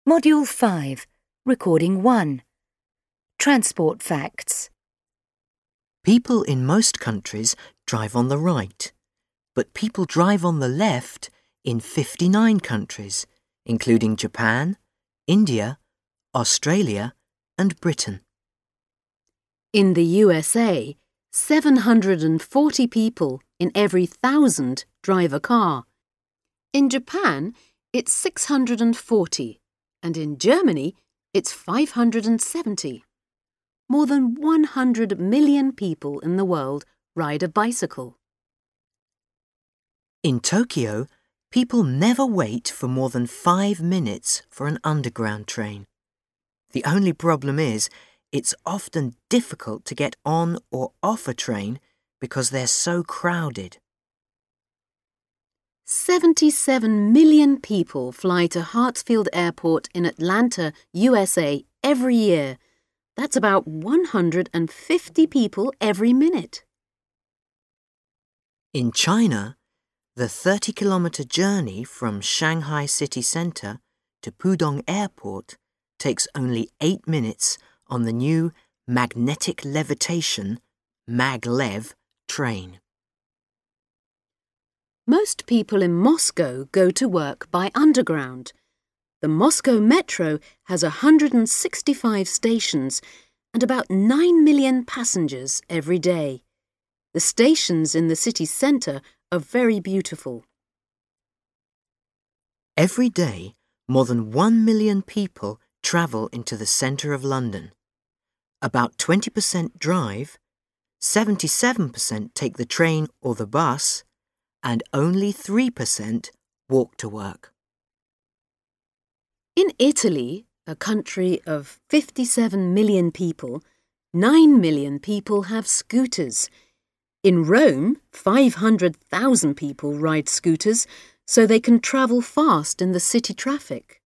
Module 5, Recording 1. Transport Facts. People in most countries drive on the right, but people drive on the left in 59 countries, including Japan, India, Australia, and Britain. In the USA, 740 people in every 1,000 drive a car. In Japan, it's 640, and in Germany, it's 570. More than 100 million people in the world ride a bicycle. In Tokyo, people never wait for more than 5 minutes for an underground train. The only problem is, it's often difficult to get on or off a train because they're so crowded. 77 million people fly to Hartsfield Airport in Atlanta, USA every year. That's about 150 people every minute. In China, the 30-kilometer journey from Shanghai city centre to Pudong Airport takes only 8 minutes on the new magnetic levitation maglev train. Most people in Moscow go to work by underground. The Moscow Metro has 165 stations and about 9 million passengers every day. The stations in the city centre are very beautiful. Every day, more than 1 million people travel into the centre of London. About 20% drive, 77% take the train or the bus, and only 3% walk to work. In Italy, a country of 57 million people, 9 million people have scooters. In Rome, 500,000 people ride scooters so they can travel fast in the city traffic.